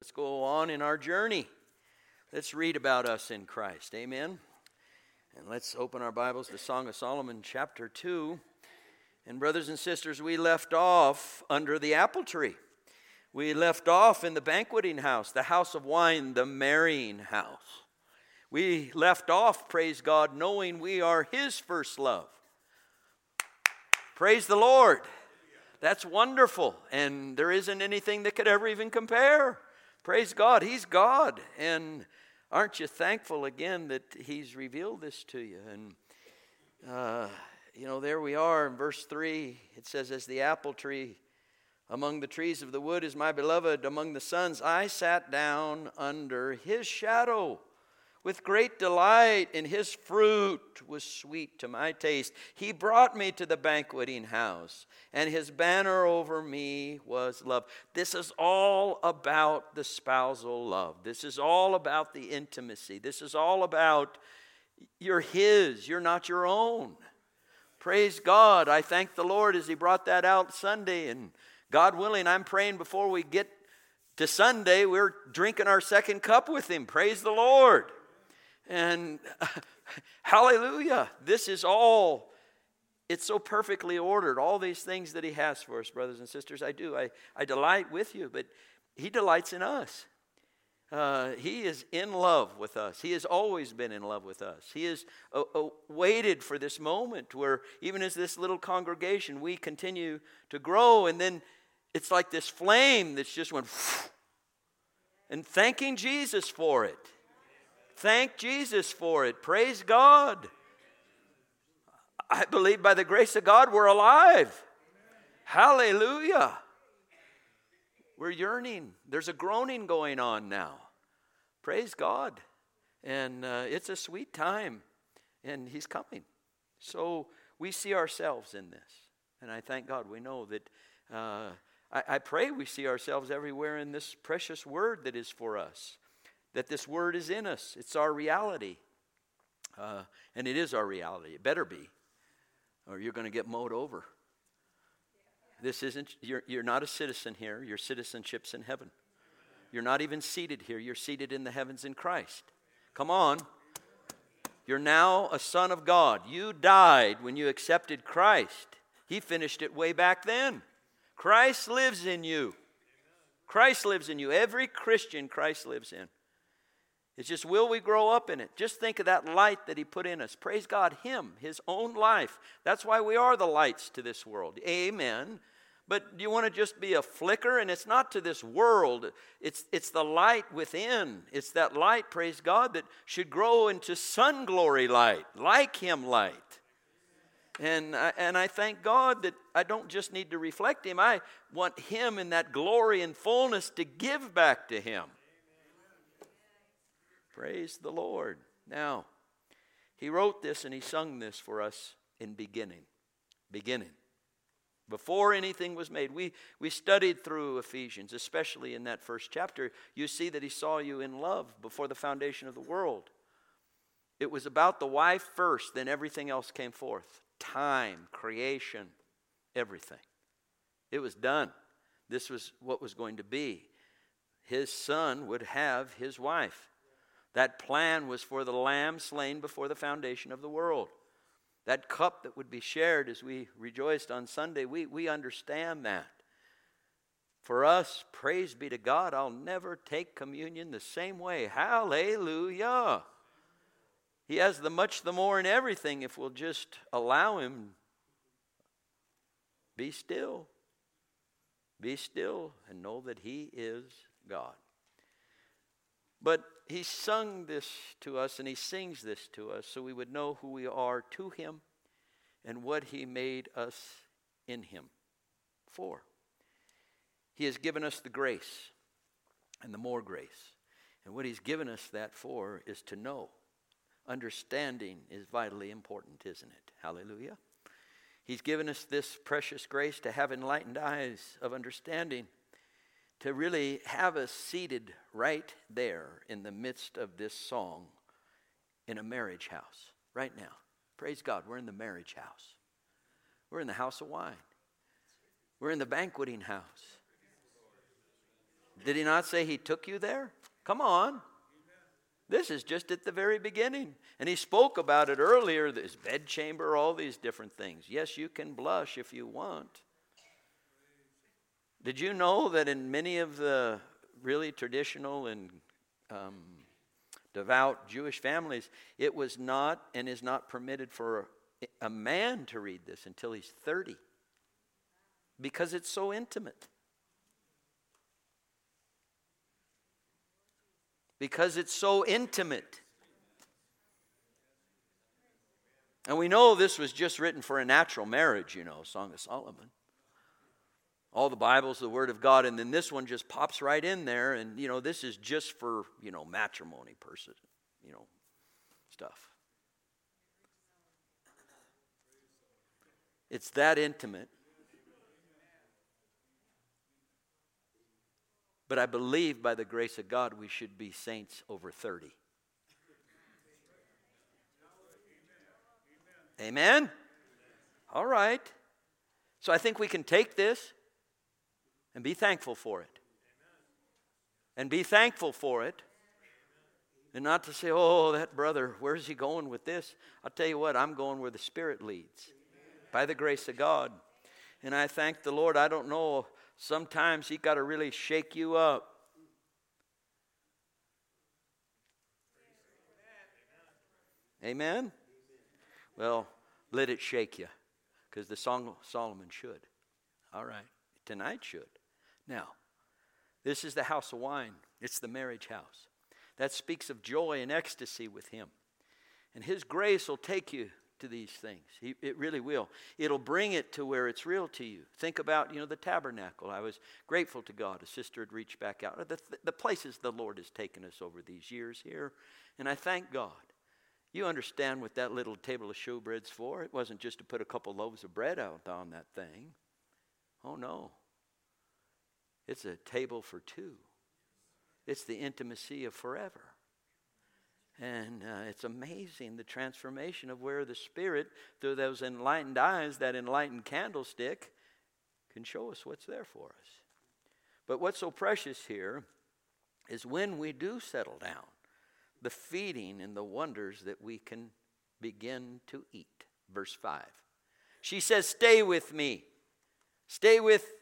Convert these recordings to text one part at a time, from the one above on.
Let's go on in our journey. Let's read about us in Christ. Amen. And let's open our Bibles to Song of Solomon chapter 2. And brothers and sisters, we left off under the apple tree. We left off in the banqueting house, the house of wine, the marrying house. We left off, praise God, knowing we are His first love. Praise the Lord. That's wonderful. And there isn't anything that could ever even compare. Praise God. He's God. And aren't you thankful again that He's revealed this to you? And, there we are in verse 3. It says, as the apple tree among the trees of the wood is my beloved, among the sons I sat down under His shadow. With great delight, and His fruit was sweet to my taste. He brought me to the banqueting house, and His banner over me was love. This is all about the spousal love. This is all about the intimacy. This is all about you're His, you're not your own. Praise God. I thank the Lord as He brought that out Sunday, and God willing, I'm praying before we get to Sunday, we're drinking our second cup with Him. Praise the Lord. And hallelujah, this is all, it's so perfectly ordered. All these things that He has for us, brothers and sisters, I do. I delight with you, but He delights in us. He is in love with us. He has always been in love with us. He has waited for this moment where even as this little congregation, we continue to grow. And then it's like this flame that's just went, and thanking Jesus for it. Thank Jesus for it. Praise God. I believe by the grace of God we're alive. Hallelujah. We're yearning. There's a groaning going on now. Praise God. And it's a sweet time. And He's coming. So we see ourselves in this. And I thank God we know that I pray we see ourselves everywhere in this precious word that is for us. That this word is in us. It's our reality. And it is our reality. It better be. Or you're going to get mowed over. This isn't, you're not a citizen here. Your citizenship's in heaven. You're not even seated here. You're seated in the heavens in Christ. Come on. You're now a son of God. You died when you accepted Christ. He finished it way back then. Christ lives in you. Christ lives in you. Every Christian Christ lives in. It's just, will we grow up in it? Just think of that light that He put in us. Praise God, Him, His own life. That's why we are the lights to this world. Amen. But do you want to just be a flicker? And it's not to this world. It's the light within. It's that light, praise God, that should grow into sun glory light, like Him light. And I thank God that I don't just need to reflect Him. I want Him in that glory and fullness to give back to Him. Praise the Lord. Now, He wrote this and He sung this for us in beginning. Beginning. Before anything was made. We studied through Ephesians, especially in that first chapter. You see that He saw you in love before the foundation of the world. It was about the wife first, then everything else came forth. Time, creation, everything. It was done. This was what was going to be. His son would have his wife. That plan was for the lamb slain before the foundation of the world. That cup that would be shared as we rejoiced on Sunday, we understand that. For us, praise be to God, I'll never take communion the same way. Hallelujah. He has the much the more in everything if we'll just allow Him. Be still. Be still and know that He is God. But He sung this to us and He sings this to us so we would know who we are to Him and what He made us in Him for. He has given us the grace and the more grace. And what He's given us that for is to know. Understanding is vitally important, isn't it? Hallelujah. He's given us this precious grace to have enlightened eyes of understanding, to really have us seated right there in the midst of this song in a marriage house right now. Praise God, we're in the marriage house. We're in the house of wine. We're in the banqueting house. Did he not say he took you there? Come on. This is just at the very beginning. And he spoke about it earlier, this bedchamber, all these different things. Yes, you can blush if you want. Did you know that in many of the really traditional and devout Jewish families, it was not and is not permitted for a man to read this until he's 30? Because it's so intimate. Because it's so intimate. And we know this was just written for a natural marriage, Song of Solomon. All the Bible's the Word of God, and then this one just pops right in there, and, this is just for, matrimony person, stuff. It's that intimate. But I believe by the grace of God we should be saints over 30. Amen? All right. So I think we can take this and be thankful for it. And be thankful for it. And not to say, oh, that brother, where's he going with this? I'll tell you what, I'm going where the Spirit leads. By the grace of God. And I thank the Lord. I don't know, sometimes He got to really shake you up. Amen? Well, let it shake you. Because the Song of Solomon should. All right. Tonight should. Now, this is the house of wine. It's the marriage house. That speaks of joy and ecstasy with Him. And His grace will take you to these things. It really will. It'll bring it to where it's real to you. Think about, the tabernacle. I was grateful to God. A sister had reached back out. The places the Lord has taken us over these years here. And I thank God. You understand what that little table of showbread's for. It wasn't just to put a couple loaves of bread out on that thing. Oh, no. It's a table for two. It's the intimacy of forever. And it's amazing the transformation of where the Spirit, through those enlightened eyes, that enlightened candlestick, can show us what's there for us. But what's so precious here is when we do settle down, the feeding and the wonders that we can begin to eat. Verse 5. She says, stay with me. Stay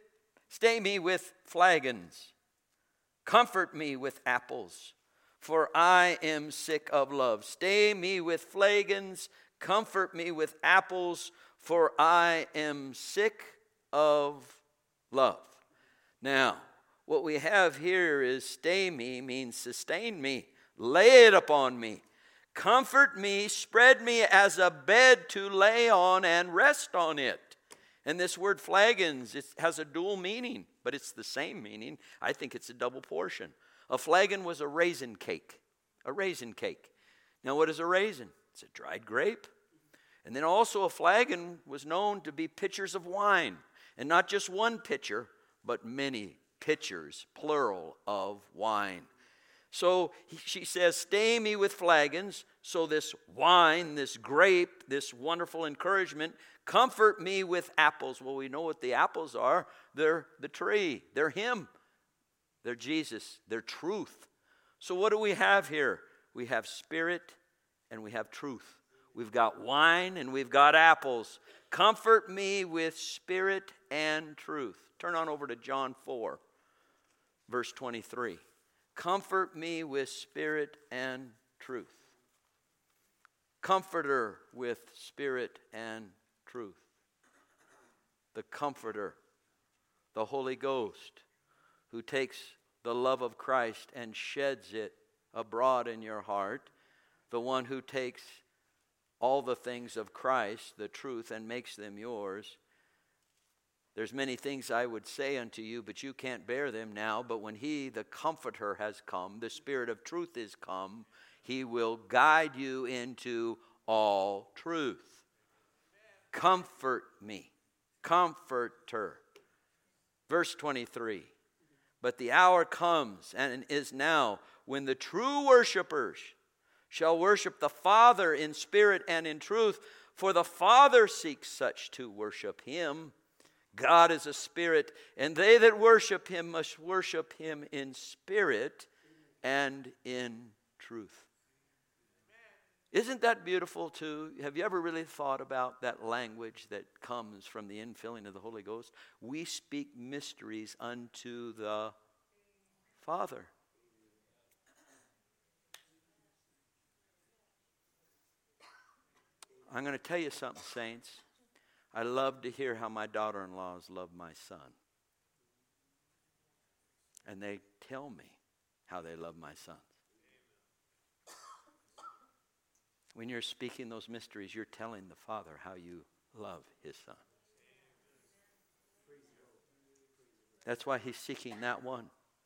me with flagons. Comfort me with apples. For I am sick of love. Stay me with flagons, comfort me with apples, for I am sick of love. Now, what we have here is stay me means sustain me, lay it upon me, comfort me, spread me as a bed to lay on and rest on it. And this word flagons, it has a dual meaning, but it's the same meaning. I think it's a double portion. A flagon was a raisin cake. A raisin cake. Now what is a raisin? It's a dried grape. And then also a flagon was known to be pitchers of wine. And not just one pitcher, but many pitchers, plural, of wine. So she says, stay me with flagons. So this wine, this grape, this wonderful encouragement, comfort me with apples. Well, we know what the apples are. They're the tree. They're Him. They're Jesus. They're truth. So what do we have here? We have Spirit and we have truth. We've got wine and we've got apples. Comfort me with Spirit and truth. Turn on over to John 4, verse 23. Comfort me with Spirit and truth. Comforter with Spirit and truth. The Comforter, the Holy Ghost, who takes the love of Christ and sheds it abroad in your heart, the one who takes all the things of Christ, the truth, and makes them yours. There's many things I would say unto you, but you can't bear them now. But when He, the Comforter, has come, the Spirit of truth is come, He will guide you into all truth. Comfort me. Comforter. Verse 23. But the hour comes and is now when the true worshipers shall worship the Father in spirit and in truth, for the Father seeks such to worship Him. God is a spirit, and they that worship him must worship him in spirit and in truth. Isn't that beautiful too? Have you ever really thought about that language that comes from the infilling of the Holy Ghost? We speak mysteries unto the Father. I'm going to tell you something, saints. I love to hear how my daughter-in-laws love my son. And they tell me how they love my sons. When you're speaking those mysteries, you're telling the Father how you love his son. That's why he's seeking that one.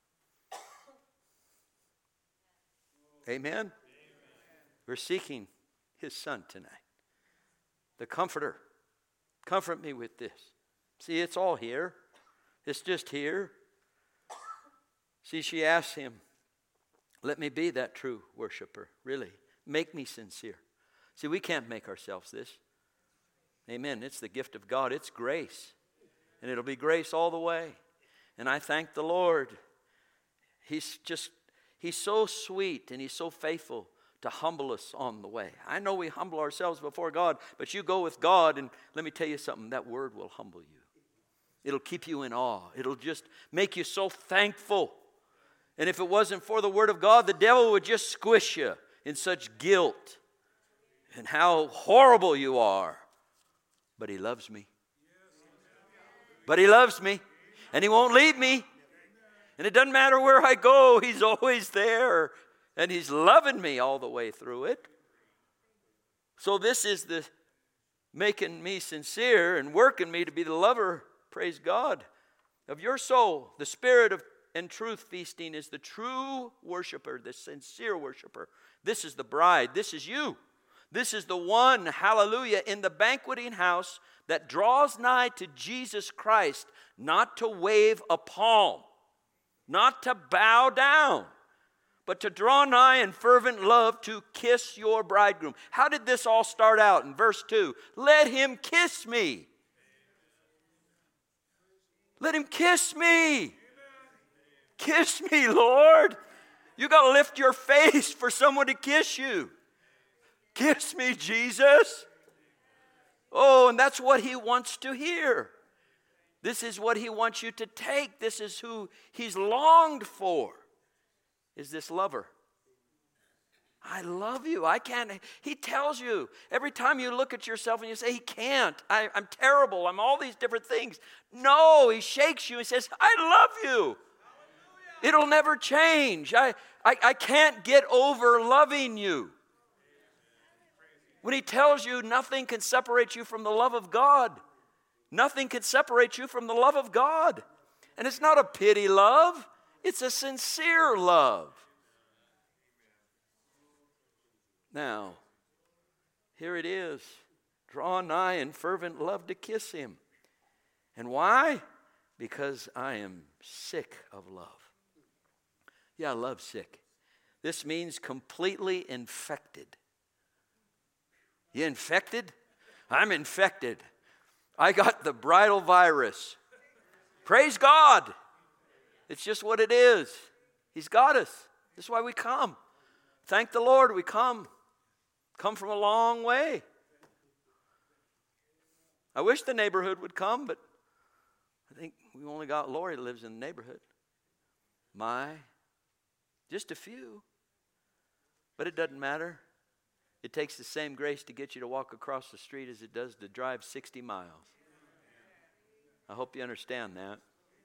Amen? We're seeking his son tonight. The Comforter. Comfort me with this. See, it's all here. It's just here. See, she asks him, let me be that true worshiper, really. Make me sincere. See, we can't make ourselves this. Amen. It's the gift of God. It's grace. And it'll be grace all the way. And I thank the Lord. He's so sweet and he's so faithful to humble us on the way. I know we humble ourselves before God, but you go with God, and let me tell you something, that word will humble you. It'll keep you in awe. It'll just make you so thankful. And if it wasn't for the word of God, the devil would just squish you in such guilt and how horrible you are. But he loves me. But he loves me, and he won't leave me. And it doesn't matter where I go, he's always there. And he's loving me all the way through it. So this is the making me sincere and working me to be the lover, praise God, of your soul. The spirit of and truth feasting is the true worshiper, the sincere worshiper. This is the bride. This is you. This is the one, hallelujah, in the banqueting house that draws nigh to Jesus Christ, not to wave a palm, not to bow down, but to draw nigh in fervent love to kiss your bridegroom. How did this all start out? In verse 2, let him kiss me. Let him kiss me. Kiss me, Lord. You got to lift your face for someone to kiss you. Kiss me, Jesus. Oh, and that's what he wants to hear. This is what he wants you to take. This is who he's longed for. Is this lover. I love you. I can't. He tells you every time you look at yourself and you say, he can't. I'm terrible. I'm all these different things. No, he shakes you and says, I love you. It'll never change. I can't get over loving you. When he tells you nothing can separate you from the love of God. Nothing can separate you from the love of God. And it's not a pity love. It's a sincere love. Now, here it is. Draw nigh in fervent love to kiss him. And why? Because I am sick of love. Yeah, love's sick. This means completely infected. You infected? I'm infected. I got the bridal virus. Praise God. It's just what it is. He's got us. That's why we come. Thank the Lord we come. Come from a long way. I wish the neighborhood would come, but I think we only got Lori that lives in the neighborhood. Just a few. But it doesn't matter. It takes the same grace to get you to walk across the street as it does to drive 60 miles. I hope you understand that.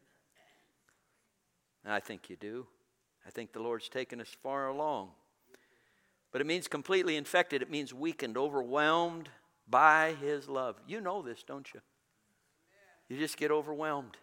And I think you do. I think the Lord's taken us far along. But it means completely infected. It means weakened, overwhelmed by his love. You know this, don't you? You just get overwhelmed.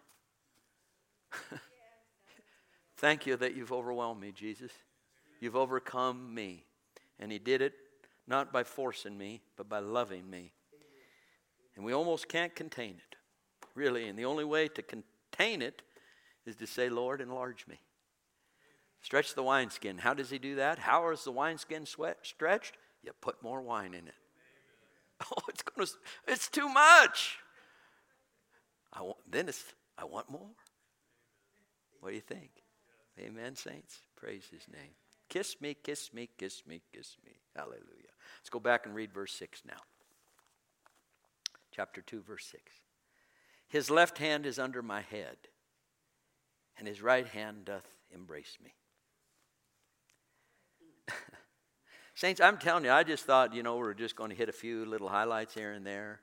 Thank you that you've overwhelmed me, Jesus. You've overcome me. And he did it not by forcing me, but by loving me. And we almost can't contain it, really. And the only way to contain it is to say, Lord, enlarge me. Stretch the wineskin. How does he do that? How is the wineskin stretched? You put more wine in it. Oh, it's too much. I want more. What do you think? Amen, saints? Praise his name. Kiss me, kiss me, kiss me, kiss me. Hallelujah. Let's go back and read verse 6 now. Chapter 2, verse 6. His left hand is under my head, and his right hand doth embrace me. Saints, I'm telling you, I just thought, we're just going to hit a few little highlights here and there.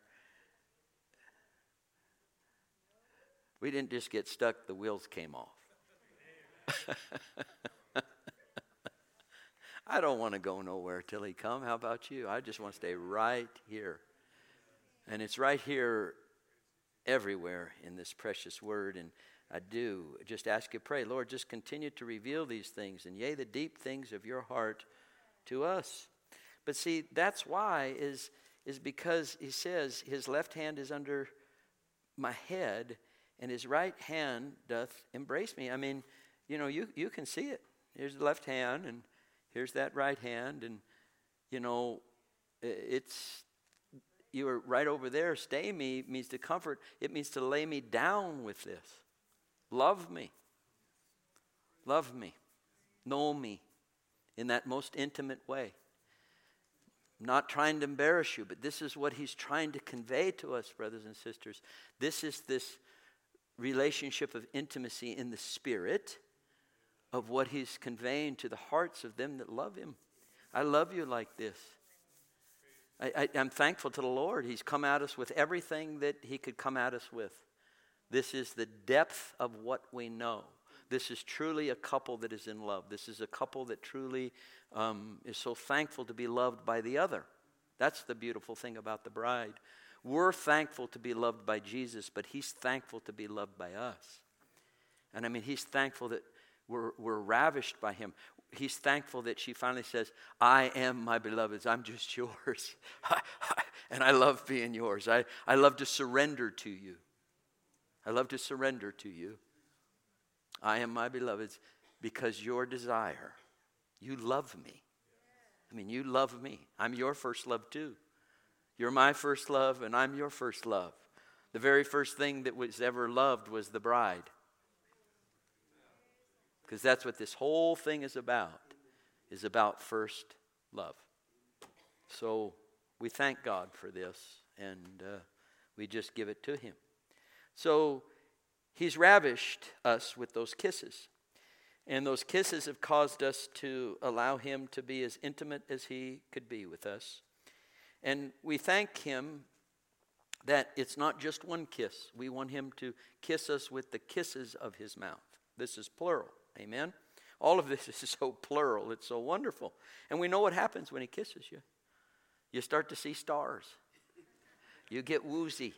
We didn't just get stuck, the wheels came off. I don't want to go nowhere till he come. How about you? I just want to stay right here. And it's right here everywhere in this precious word. And I do just ask you to pray, Lord, just continue to reveal these things, and yea, the deep things of your heart to us. But see, that's why is because he says his left hand is under my head, and his right hand doth embrace me. I mean, you can see it. Here's the left hand, and here's that right hand, and you are right over there. Stay me means to comfort. It means to lay me down with this. Love me. Love me. Know me in that most intimate way. I'm not trying to embarrass you, but this is what he's trying to convey to us, brothers and sisters. This is this relationship of intimacy in the Spirit of what he's conveying to the hearts of them that love him. I love you like this. I'm thankful to the Lord. He's come at us with everything that he could come at us with. This is the depth of what we know. This is truly a couple that is in love. This is a couple that truly is so thankful to be loved by the other. That's the beautiful thing about the bride. We're thankful to be loved by Jesus, but he's thankful to be loved by us. And I mean, he's thankful that we're ravished by him. He's thankful that she finally says, I am my beloved's. I'm just yours. And I love being yours. I love to surrender to you. I love to surrender to you. I am my beloved's because your desire, you love me. I mean, you love me. I'm your first love too. You're my first love, and I'm your first love. The very first thing that was ever loved was the bride. Because that's what this whole thing is about first love. So we thank God for this, and we just give it to him. So he's ravished us with those kisses. And those kisses have caused us to allow him to be as intimate as he could be with us. And we thank him that it's not just one kiss. We want him to kiss us with the kisses of his mouth. This is plural. Amen? All of this is so plural. It's so wonderful. And we know what happens when he kisses you. You start to see stars. You get woozy.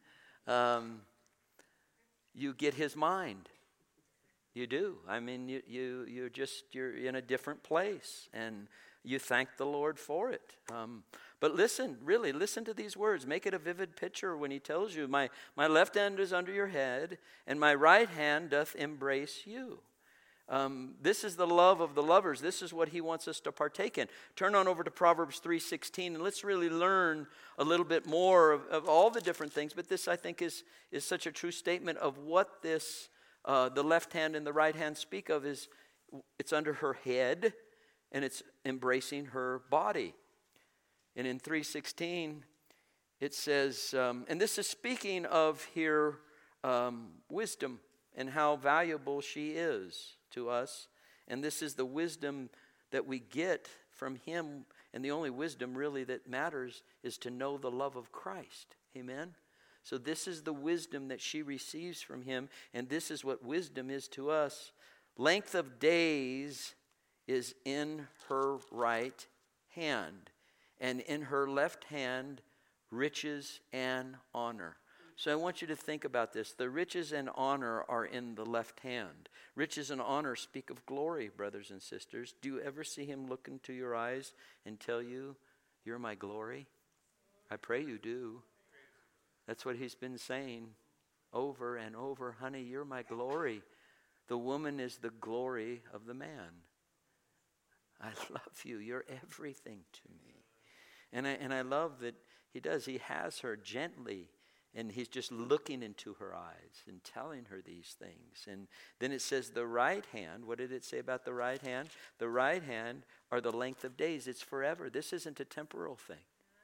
You get his mind. You do. I mean, you're in a different place, and you thank the Lord for it. But listen, really, listen to these words. Make it a vivid picture when he tells you, my left hand is under your head, and my right hand doth embrace you. This is the love of the lovers. This is what he wants us to partake in. Turn on over to Proverbs 3:16, and let's really learn a little bit more of all the different things. But this, I think, is such a true statement of what this the left hand and the right hand speak of. Is it's under her head, and it's embracing her body. And in 3:16, it says, and this is speaking of here wisdom and how valuable she is to us. And this is the wisdom that we get from him. And the only wisdom really that matters is to know the love of Christ. Amen? So this is the wisdom that she receives from him. And this is what wisdom is to us. Length of days is in her right hand, and in her left hand riches and honor. So I want you to think about this. The riches and honor are in the left hand. Riches and honor speak of glory, brothers and sisters. Do you ever see him look into your eyes and tell you, you're my glory? I pray you do. That's what he's been saying over and over. Honey, you're my glory. The woman is the glory of the man. I love you. You're everything to me. And I love that he does. He has her gently And he's just looking into her eyes and telling her these things. And then it says the right hand. What did it say about the right hand? The right hand are the length of days. It's forever. This isn't a temporal thing.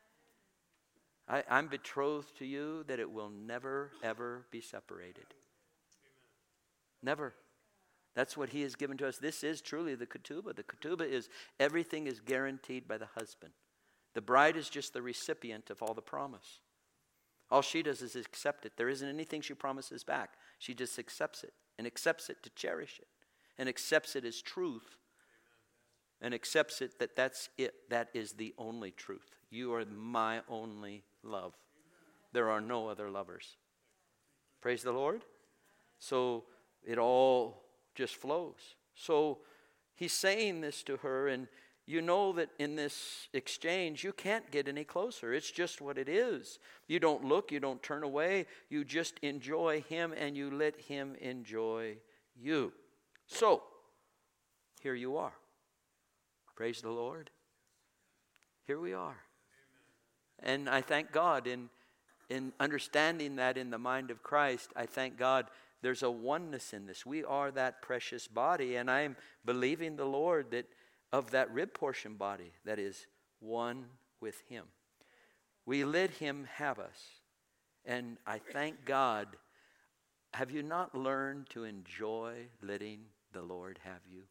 I'm betrothed to you that it will never, ever be separated. Never. That's what he has given to us. This is truly the ketubah. The ketubah is everything is guaranteed by the husband. The bride is just the recipient of all the promise. All she does is accept it. There isn't anything she promises back. She just accepts it and accepts it to cherish it and accepts it as truth and accepts it that that's it. That is the only truth. You are my only love. There are no other lovers. Praise the Lord. So it all just flows. So he's saying this to her, and you know that in this exchange, you can't get any closer. It's just what it is. You don't look, you don't turn away. You just enjoy him, and you let him enjoy you. So, here you are. Praise the Lord. Here we are. And I thank God in understanding that in the mind of Christ. I thank God there's a oneness in this. We are that precious body, and I'm believing the Lord that of that rib portion body that is one with him. We let him have us. And I thank God. Have you not learned to enjoy letting the Lord have you?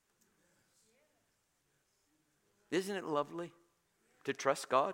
Isn't it lovely to trust God?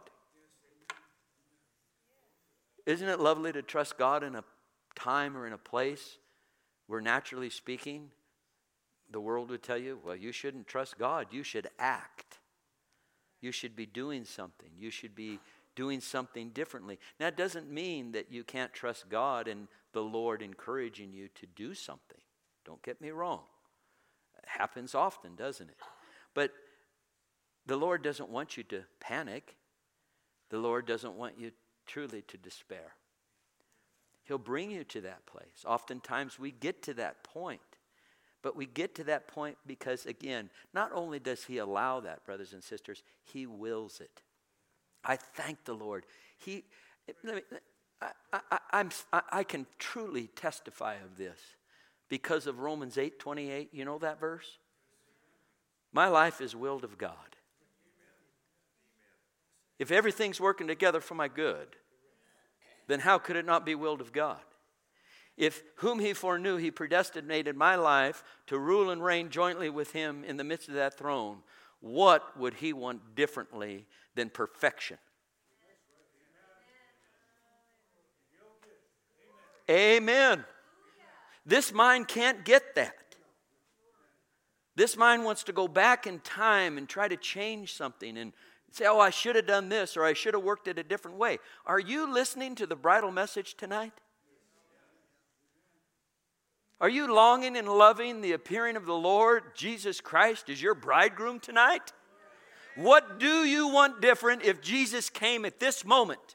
Isn't it lovely to trust God in a time or in a place where, naturally speaking, the world would tell you, well, you shouldn't trust God. You should act. You should be doing something. You should be doing something differently. Now, it doesn't mean that you can't trust God and the Lord encouraging you to do something. Don't get me wrong. It happens often, doesn't it? But the Lord doesn't want you to panic. The Lord doesn't want you truly to despair. He'll bring you to that place. Oftentimes we get to that point. But we get to that point because, again, not only does he allow that, brothers and sisters, he wills it. I thank the Lord. I can truly testify of this because of Romans 8:28. You know that verse? My life is willed of God. If everything's working together for my good, then how could it not be willed of God? If whom he foreknew, he predestinated my life to rule and reign jointly with him in the midst of that throne, what would he want differently than perfection? Amen. This mind can't get that. This mind wants to go back in time and try to change something and say, oh, I should have done this, or I should have worked it a different way. Are you listening to the bridal message tonight? Are you longing and loving the appearing of the Lord Jesus Christ as your bridegroom tonight? What do you want different if Jesus came at this moment?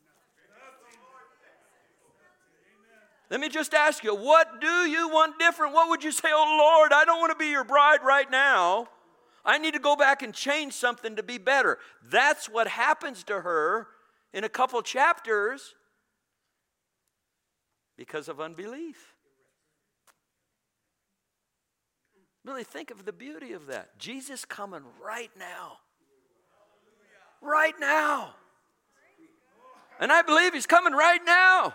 Let me just ask you, what do you want different? What would you say, oh Lord, I don't want to be your bride right now. I need to go back and change something to be better. That's what happens to her in a couple chapters because of unbelief. Really think of the beauty of that. Jesus coming right now. Right now. And I believe he's coming right now.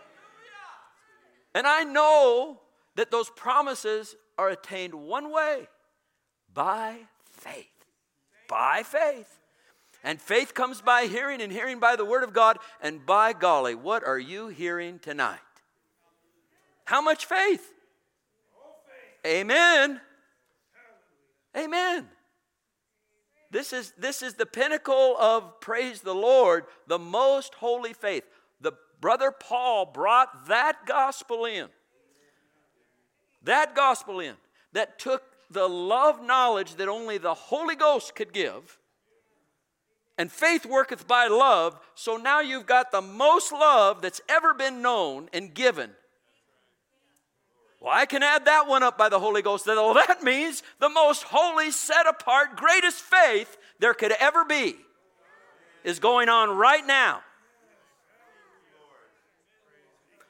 And I know that those promises are attained one way. By faith. By faith. And faith comes by hearing, and hearing by the word of God. And by golly, what are you hearing tonight? How much faith? Amen. Amen. This is the pinnacle of, praise the Lord, the most holy faith. The brother Paul brought that gospel in. That gospel in. That took the love knowledge that only the Holy Ghost could give. And faith worketh by love. So now you've got the most love that's ever been known and given. Well, I can add that one up by the Holy Ghost. Well, that means the most holy, set apart, greatest faith there could ever be is going on right now.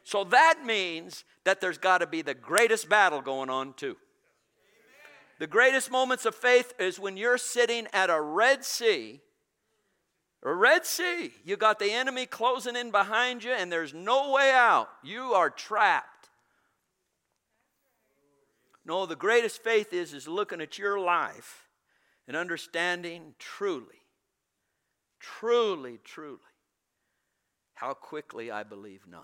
So that means that there's got to be the greatest battle going on too. The greatest moments of faith is when you're sitting at a Red Sea. A Red Sea. You got the enemy closing in behind you and there's no way out. You are trapped. No, the greatest faith is looking at your life and understanding truly, how quickly I believe not.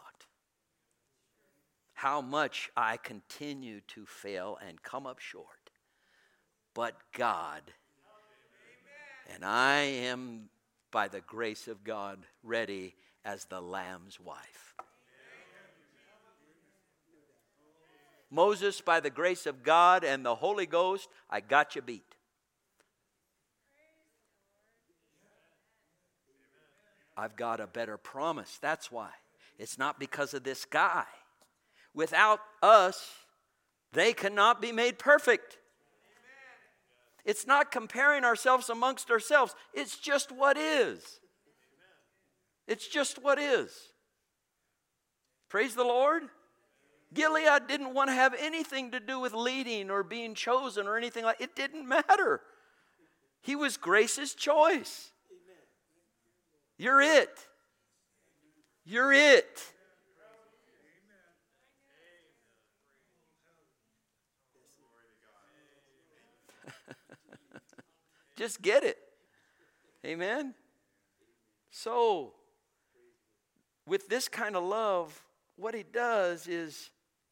How much I continue to fail and come up short. But God, and I am, by the grace of God, ready as the Lamb's wife. Moses, by the grace of God and the Holy Ghost, I got you beat. I've got a better promise. That's why. It's not because of this guy. Without us, they cannot be made perfect. It's not comparing ourselves amongst ourselves. It's just what is. It's just what is. Praise the Lord. Gilead didn't want to have anything to do with leading or being chosen or anything like that. It didn't matter. He was Grace's choice. You're it. You're it. Just get it. Amen. So, with this kind of love, what he does is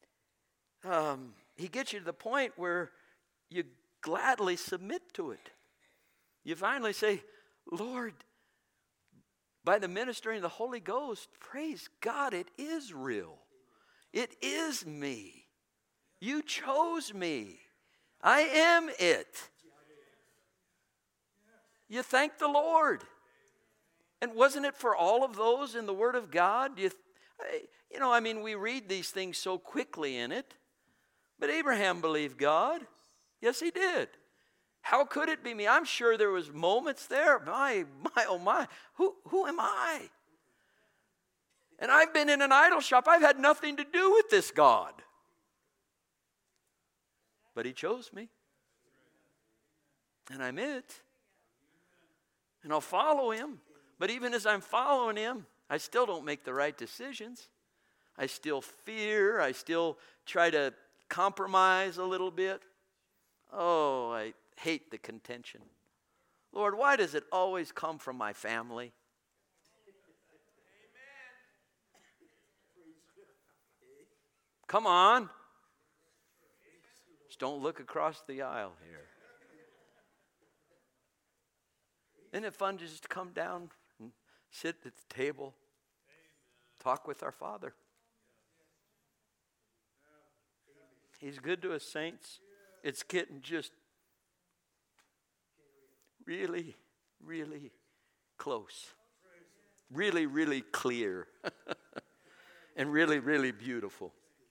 he gets you to the point where you gladly submit to it. You finally say, Lord, by the ministering of the Holy Ghost, praise God, it is real. It is me. You chose me. I am it. You thank the Lord. And wasn't it for all of those in the Word of God? We read these things so quickly in it. But Abraham believed God. Yes, he did. How could it be me? I'm sure there was moments there. My, oh my. Who am I? And I've been in an idol shop. I've had nothing to do with this God. But he chose me. And I'm it. And I'll follow him. But even as I'm following him, I still don't make the right decisions. I still fear. I still try to compromise a little bit. Oh, I hate the contention. Lord, why does it always come from my family? Come on. Just don't look across the aisle here. Isn't it fun to just come down and sit at the table, talk with our Father? He's good to us, saints. It's getting just really, really close. Really, really clear. And really, really beautiful.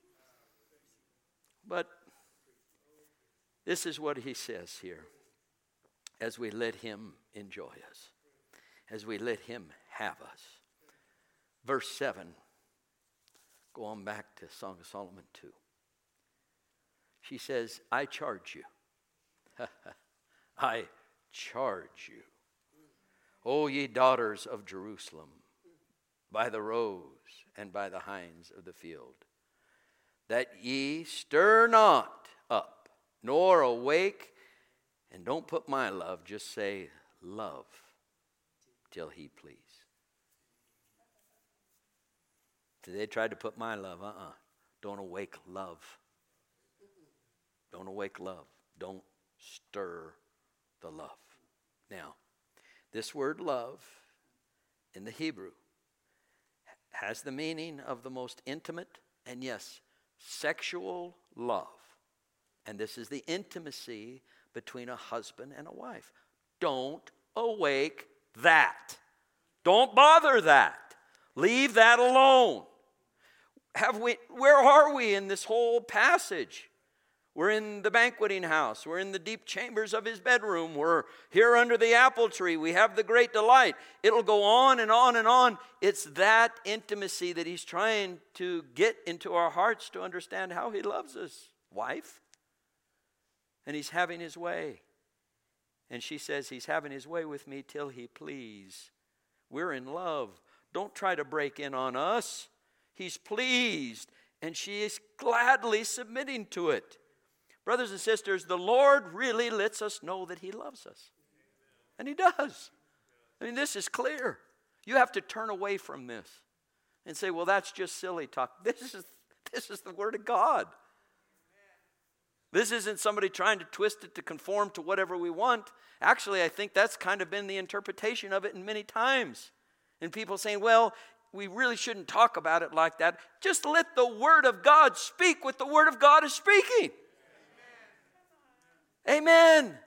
But this is what he says here. As we let him enjoy us. As we let him have us. Verse 7. Go on back to Song of Solomon 2. She says, I charge you. I charge you. O ye daughters of Jerusalem, by the roes and by the hinds of the field, that ye stir not up, nor awake. And don't put my love, just say love till he please. They tried to put my love, Don't awake love. Don't awake love. Don't stir the love. Now, this word love in the Hebrew has the meaning of the most intimate and yes, sexual love. And this is the intimacy between a husband and a wife. Don't awake that. Don't bother that. Leave that alone. Where are we in this whole passage? We're in the banqueting house. We're in the deep chambers of his bedroom. We're here under the apple tree. We have the great delight. It'll go on and on and on. It's that intimacy that he's trying to get into our hearts to understand how he loves us, wife. And he's having his way. And she says, he's having his way with me till he please. We're in love. Don't try to break in on us. He's pleased. And she is gladly submitting to it. Brothers and sisters, the Lord really lets us know that he loves us. And he does. I mean, this is clear. You have to turn away from this and say, well, that's just silly talk. This is the Word of God. This isn't somebody trying to twist it to conform to whatever we want. Actually, I think that's kind of been the interpretation of it in many times. And people saying, well, we really shouldn't talk about it like that. Just let the Word of God speak what the Word of God is speaking. Amen.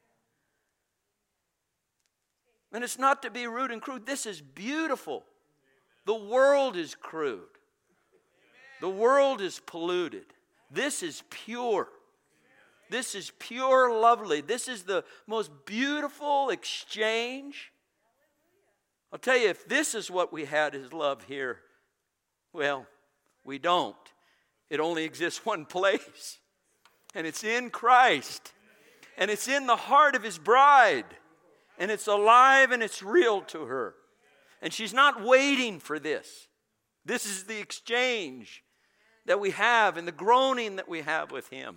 And it's not to be rude and crude. This is beautiful. The world is crude. The world is polluted. This is pure. This is pure, lovely. This is the most beautiful exchange. I'll tell you, if this is what we had as love here, well, we don't. It only exists one place. And it's in Christ. And it's in the heart of his bride. And it's alive and it's real to her. And she's not waiting for this. This is the exchange that we have and the groaning that we have with him.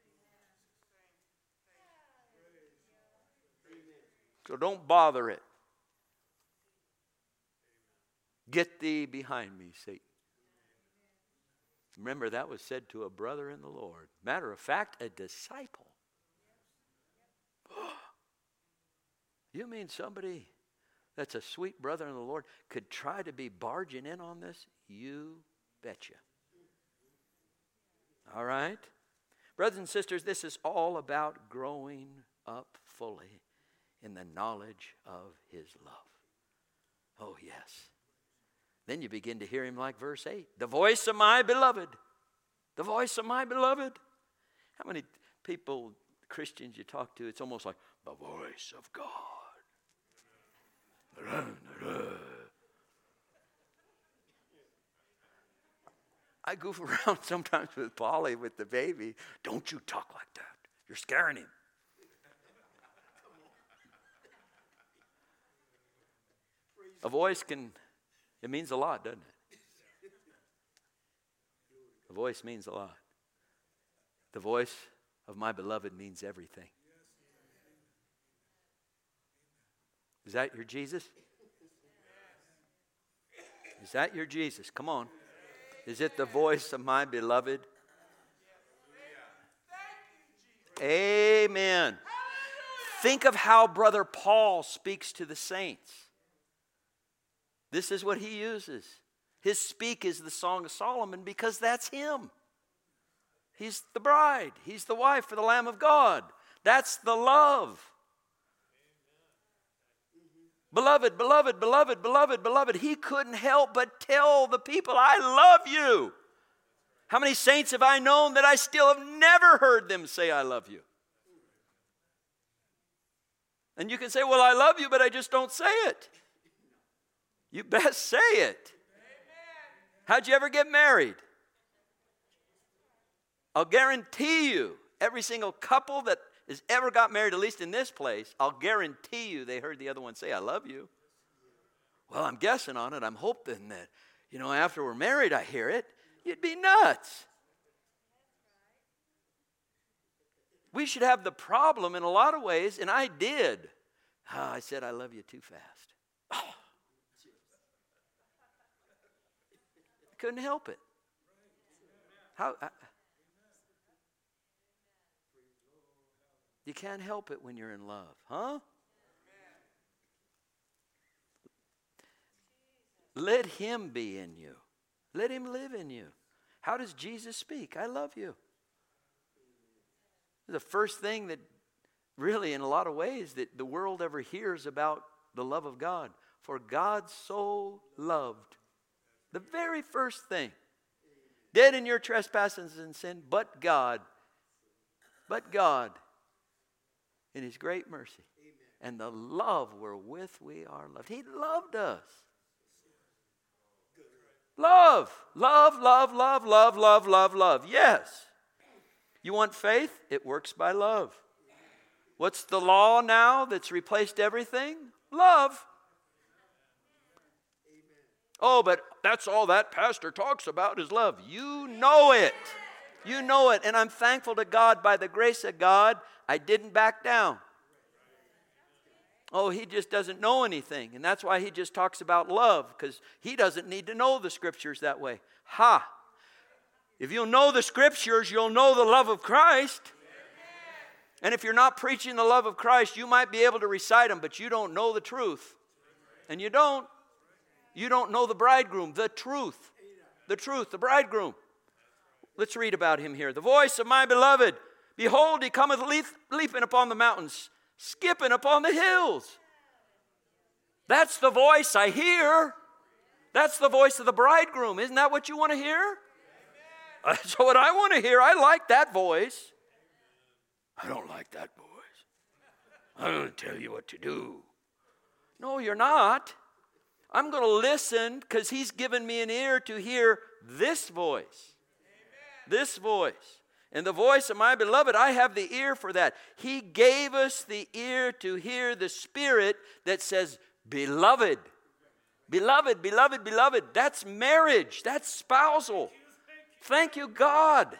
So don't bother it. Get thee behind me, Satan. Remember, that was said to a brother in the Lord. Matter of fact, a disciple. You mean somebody that's a sweet brother in the Lord could try to be barging in on this? You betcha. All right? Brothers and sisters, this is all about growing up fully in the knowledge of his love. Oh, yes. Then you begin to hear him like verse 8. The voice of my beloved. The voice of my beloved. How many people, Christians you talk to, it's almost like the voice of God. I goof around sometimes with Polly, with the baby. Don't you talk like that. You're scaring him. A voice it means a lot, doesn't it? A voice means a lot. The voice of my beloved means everything. Is that your Jesus? Is that your Jesus? Come on. Is it the voice of my beloved? Amen. Think of how Brother Paul speaks to the saints. This is what he uses. His speak is the Song of Solomon because that's him. He's the bride. He's the wife for the Lamb of God. That's the love. Beloved, beloved, beloved, beloved, beloved. He couldn't help but tell the people, I love you. How many saints have I known that I still have never heard them say, I love you? And you can say, well, I love you, but I just don't say it. You best say it. How'd you ever get married? I'll guarantee you, every single couple that has ever got married, at least in this place, I'll guarantee you they heard the other one say, I love you. Well, I'm guessing on it. I'm hoping that, after we're married, I hear it. You'd be nuts. We should have the problem in a lot of ways, and I did. I said, I love you too fast. Oh. I couldn't help it. You can't help it when you're in love, huh? Let him be in you. Let him live in you. How does Jesus speak? I love you. The first thing that really, in a lot of ways, that the world ever hears about the love of God. For God so loved. The very first thing. Dead in your trespasses and sin, but God but God in His great mercy and the love wherewith we are loved. He loved us. Love, love, love, love, love, love, love, love. Yes. You want faith? It works by love. What's the law now that's replaced everything? Love. Oh, but that's all that pastor talks about is love. You know it. You know it. And I'm thankful to God, by the grace of God, I didn't back down. Oh, he just doesn't know anything. And that's why he just talks about love, because he doesn't need to know the scriptures that way. Ha! If you'll know the scriptures, you'll know the love of Christ. And if you're not preaching the love of Christ, you might be able to recite them, but you don't know the truth. And you don't. You don't know the bridegroom, the truth. The truth, the bridegroom. Let's read about him here. The voice of my beloved. Behold, he cometh leaping upon the mountains, skipping upon the hills. That's the voice I hear. That's the voice of the bridegroom. Isn't that what you want to hear? That's what I want to hear. I like that voice. I don't like that voice. I'm going to tell you what to do. No, you're not. I'm going to listen because he's given me an ear to hear this voice. Amen. This voice. And the voice of my beloved, I have the ear for that. He gave us the ear to hear the Spirit that says, beloved. Beloved, beloved, beloved. That's marriage. That's spousal. Thank you, God.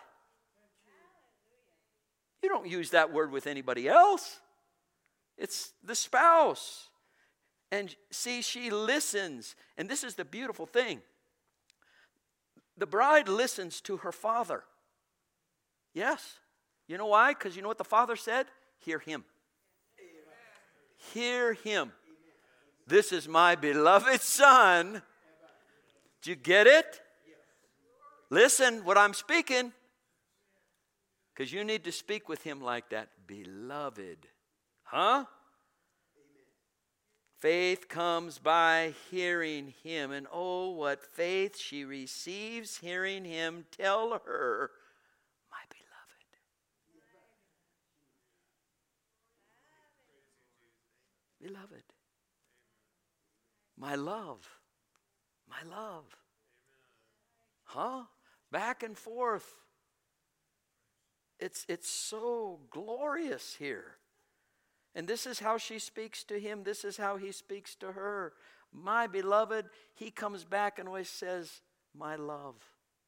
You don't use that word with anybody else. It's the spouse. And see, she listens. And this is the beautiful thing. The bride listens to her father. Yes. You know why? Because you know what the father said? Hear him. Hear him. This is my beloved son. Did you get it? Listen what I'm speaking. Because you need to speak with him like that. Beloved. Huh? Faith comes by hearing him. And oh, what faith she receives hearing him tell her, my beloved. Beloved. My love. My love. Huh? Back and forth. It's so glorious here. And this is how she speaks to him. This is how he speaks to her. My beloved, he comes back and always says, my love.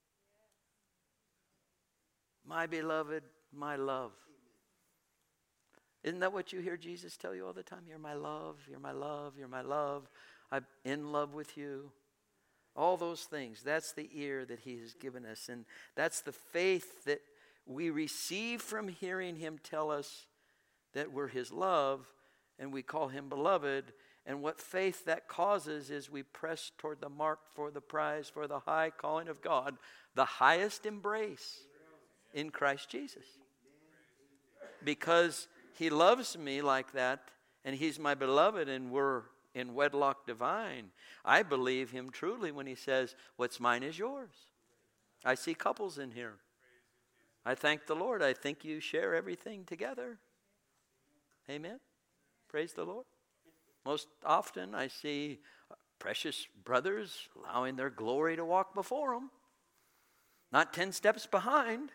My beloved, my love. Isn't that what you hear Jesus tell you all the time? You're my love, you're my love, you're my love. I'm in love with you. All those things. That's the ear that he has given us. And that's the faith that we receive from hearing him tell us that we're his love, and we call him beloved. And what faith that causes is we press toward the mark for the prize, for the high calling of God, the highest embrace in Christ Jesus. Because he loves me like that, and he's my beloved, and we're in wedlock divine. I believe him truly when he says, what's mine is yours. I see couples in here. I thank the Lord. I think you share everything together. Amen. Praise the Lord. Most often I see precious brothers allowing their glory to walk before them. Not 10 steps behind.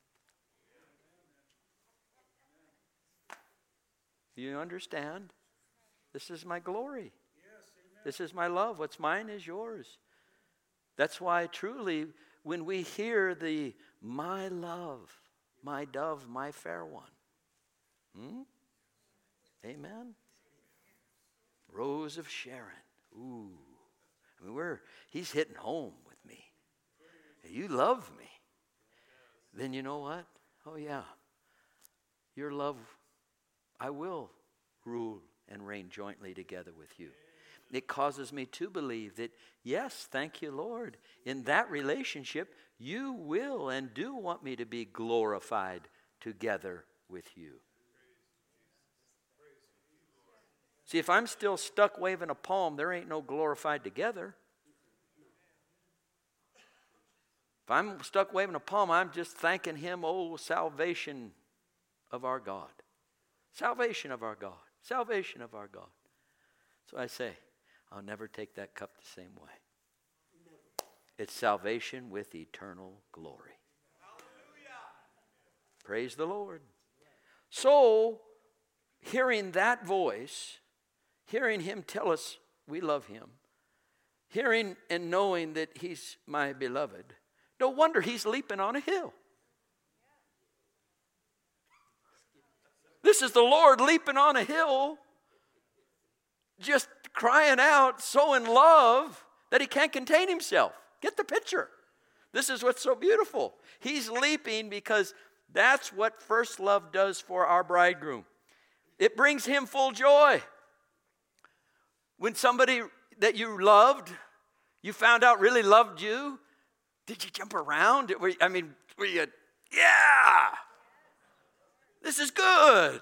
You understand? This is my glory. This is my love. What's mine is yours. That's why truly when we hear the my love, my dove, my fair one. Amen. Rose of Sharon. Ooh. I mean, he's hitting home with me. You love me. Then you know what? Oh yeah. Your love, I will rule and reign jointly together with you. It causes me to believe that, yes, thank you, Lord. In that relationship, you will and do want me to be glorified together with you. See, if I'm still stuck waving a palm, there ain't no glorified together. If I'm stuck waving a palm, I'm just thanking him, oh, salvation of our God. Salvation of our God. Salvation of our God. So I say, I'll never take that cup the same way. It's salvation with eternal glory. Praise the Lord. So, hearing that voice, hearing him tell us we love him, hearing and knowing that he's my beloved, no wonder he's leaping on a hill. This is the Lord leaping on a hill, just crying out, so in love that he can't contain himself. Get the picture. This is what's so beautiful. He's leaping because that's what first love does for our bridegroom. It brings him full joy. When somebody that you loved, you found out really loved you, did you jump around? Were you, yeah, this is good.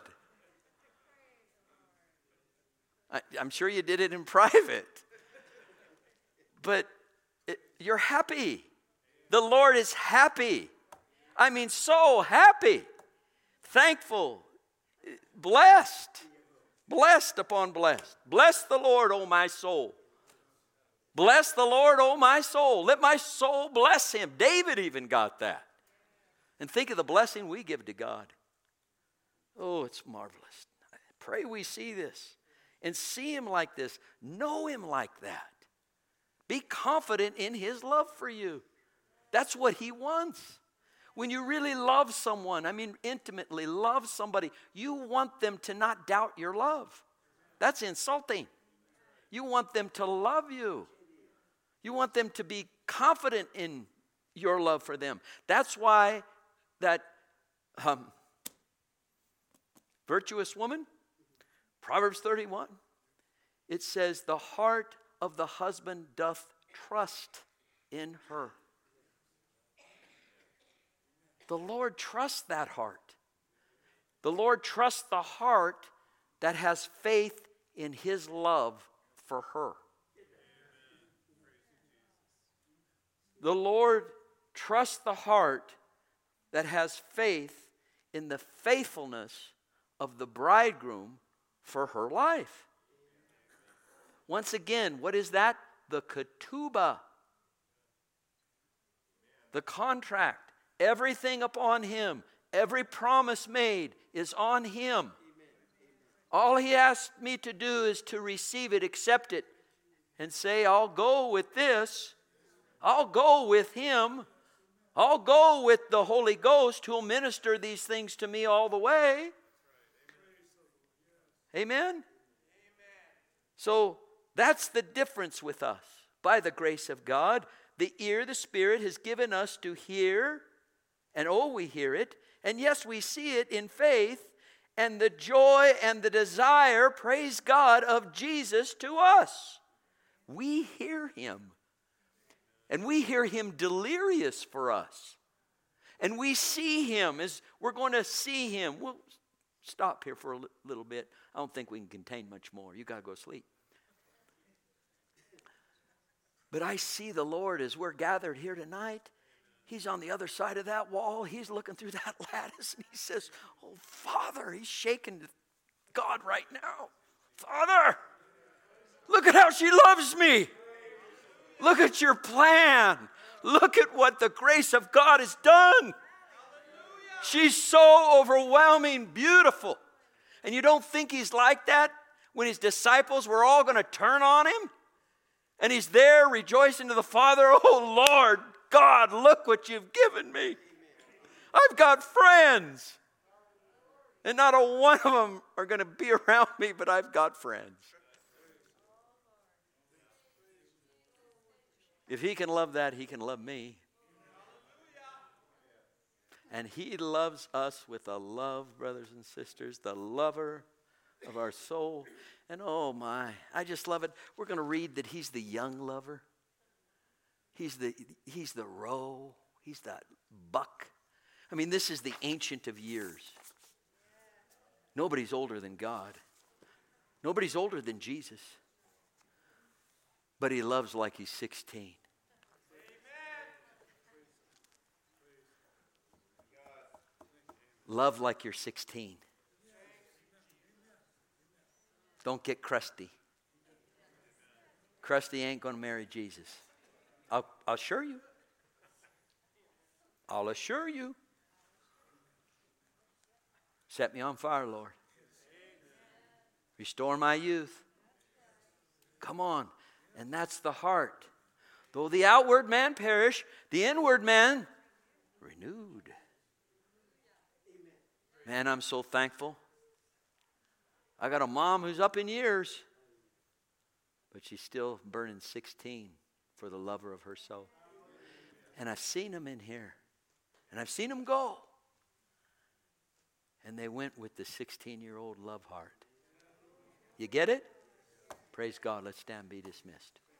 I'm sure you did it in private. But you're happy. The Lord is happy. I mean, so happy. Thankful. Blessed. Blessed upon blessed. Bless the Lord, O my soul. Bless the Lord, O my soul. Let my soul bless him. David even got that. And think of the blessing we give to God. Oh, it's marvelous. I pray we see this and see him like this. Know him like that. Be confident in his love for you. That's what he wants. When you really love someone, intimately love somebody, you want them to not doubt your love. That's insulting. You want them to love you. You want them to be confident in your love for them. That's why that virtuous woman, Proverbs 31, it says, the heart of the husband doth trust in her. The Lord trusts that heart. The Lord trusts the heart that has faith in his love for her. The Lord trusts the heart that has faith in the faithfulness of the bridegroom for her life. Once again, what is that? The ketubah. The contract. Everything upon him. Every promise made is on him. All he asked me to do is to receive it, accept it, and say, I'll go with this. I'll go with him. I'll go with the Holy Ghost who'll minister these things to me all the way. Amen? So that's the difference with us. By the grace of God, the ear the Spirit has given us to hear, and we hear it, and yes, we see it in faith, and the joy and the desire, praise God, of Jesus to us. We hear him. And we hear him delirious for us. And we see him as we're going to see him. We'll stop here for a little bit. I don't think we can contain much more. You got to go to sleep. But I see the Lord as we're gathered here tonight. He's on the other side of that wall. He's looking through that lattice and he says, oh, Father, he's shaking to God right now. Father, look at how she loves me. Look at your plan. Look at what the grace of God has done. She's so overwhelming, beautiful. And you don't think he's like that when his disciples were all going to turn on him? And he's there rejoicing to the Father, oh Lord, God, look what you've given me. I've got friends. And not a one of them are going to be around me, but I've got friends. If he can love that, he can love me. And he loves us with a love, brothers and sisters, the lover of our soul. And oh my, I just love it. We're going to read that he's the young lover. He's the roe. He's the buck. This is the ancient of years. Nobody's older than God. Nobody's older than Jesus. But he loves like he's 16. Love like you're 16. Don't get crusty. Crusty ain't going to marry Jesus. I'll assure you. I'll assure you. Set me on fire, Lord. Restore my youth. Come on. And that's the heart. Though the outward man perish, the inward man renewed. Man, I'm so thankful. I got a mom who's up in years, but she's still burning 16 for the lover of her soul. And I've seen them in here. And I've seen them go. And they went with the 16-year-old love heart. You get it? Praise God. Let's stand, be dismissed.